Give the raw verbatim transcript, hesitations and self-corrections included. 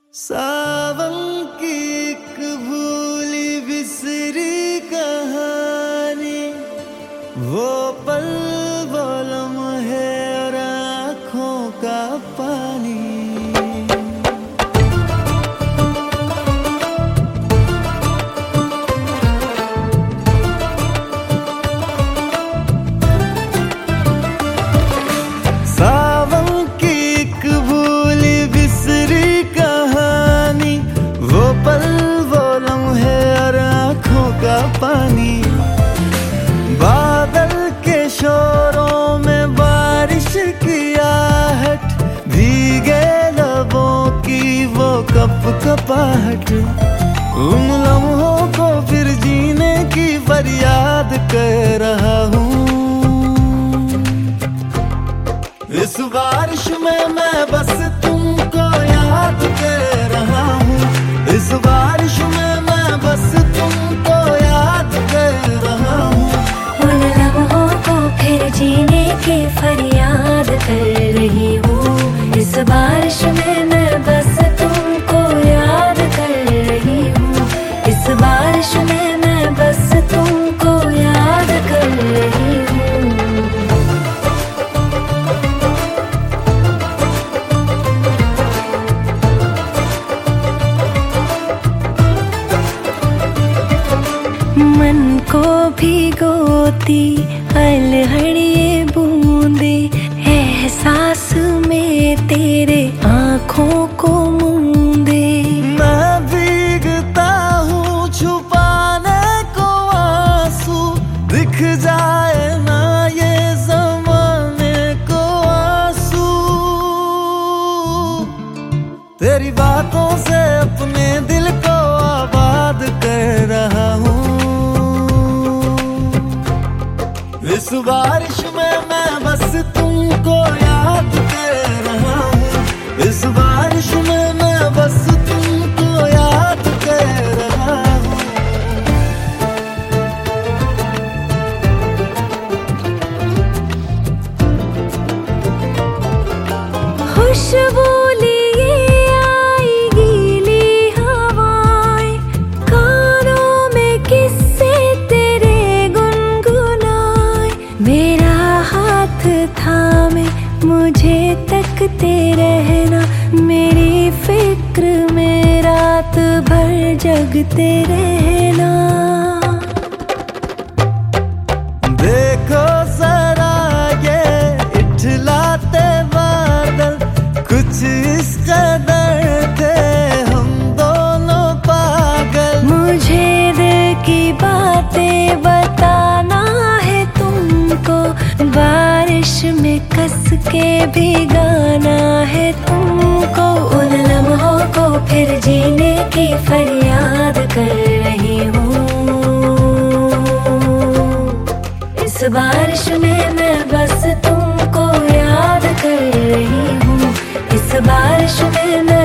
सावन की एक भूली बिसरी कहानी, वो पल वो लम्हे और आँखों का पानी। सावन की एक भूली बिसरी कहानी, वो पल वो लम्हे और आँखों का पानी। बादल के शोरों में बारिश की आहट, भीगे लबों की वो कप कपाहट। उन लम्हों को फिर जीने की फरियाद कर रहा हूँ। इस बारिश में मैं बस तुमको याद कर रहा हूँ। इस बारिश में मैं बस तुमको याद कर रहा हूँ। उन लम्हों को फिर जीने की फरियाद कर रही हूँ। इस बारिश में मैं बस तुमको याद कर रही हूँ। इस बारिश में मैं बस तुमको याद कर रही हूँ। मन को भिगोती अलहड़िए बूंदे, एहसास में तेरे आँखों को मूंदे। मैं भीगता हूँ छुपाने को आंसू, दिख जाए ना ये ज़माने को आंसू। तेरी बातों से अपने दिल को आबाद कर रहा हूँ। इस बारिश में मैं बस तुमको याद कर रहा हूँ। इस बारिश में मैं बस तुमको याद कर रहा हूँ। खुशबू लिए आई गीली हवाएं, कानों में किस्से तेरे गुनगुनाए। मेरा हाथ थामे मुझे तकते रहना, मेरी फिक्र में रात भर जगते रहना। देखो जरा ये इठलाते बादल, कुछ इस कदर थे हम दोनों पागल। मुझे दिल की बातें बताना है तुमको, बारिश में कस के भिगाना है तुमको। उन लम्हों को फिर जीने की फरियाद कर रही हूँ। इस बारिश में मैं बस तुमको याद कर रही हूँ। इस बारिश में मैं